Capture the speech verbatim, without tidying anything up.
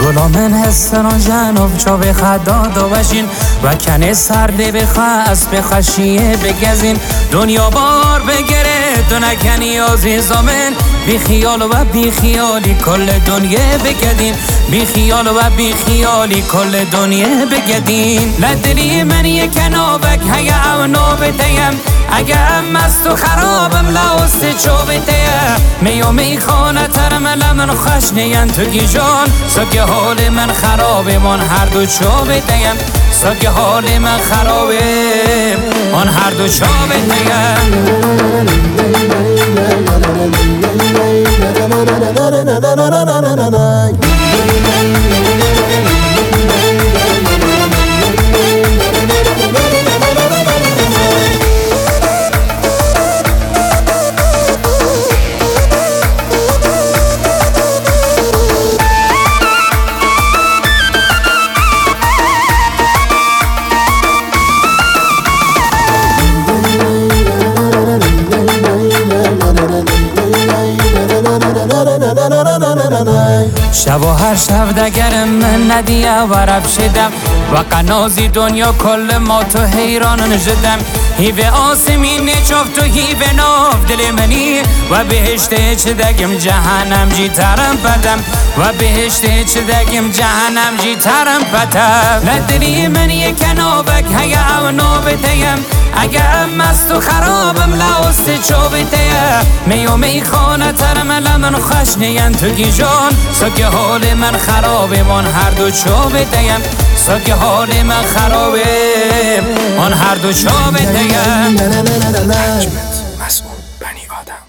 من هستن جنوب چو به خدا بشین و کنه سرده بخوا از به خشیه بگزین دنیا بار بگره تو نکنی عزیزامن بی خیال و بی خیالی کل دنیا بگدین بی خیال و بی خیالی کل دنیا بگدین لدلی من یک نوبک هیا او نوبتیم اگر مست و خرابم لاست چوبتیم میو میخانه ترم لمن خوش نیان تو گی جان سکه حال من خرابه من هر دو چوبتیم سکه حال من خرابه من هر دو چوبتیم شب و هر شب دگرم من ندیه و رب شدم و قنازی دنیا کل ما تو حیران نجدم هیوه آسمین چاف تو هیوه ناف دل منی و بهشت چه دگم جهنم جی ترم بدم و بهشت چه دگم جهنم جی ترم بدم لدلی من یک نوبک هیا او نوبتیم اگر مست و خرابم لاست چوبتیم میو میخانه ترم لمن خوش نیان تو گی جان سکه حال من خرابه من هر دو چوبتیم سکه حال من خرابه من هر دو چوبتیم مسئول بنی آدم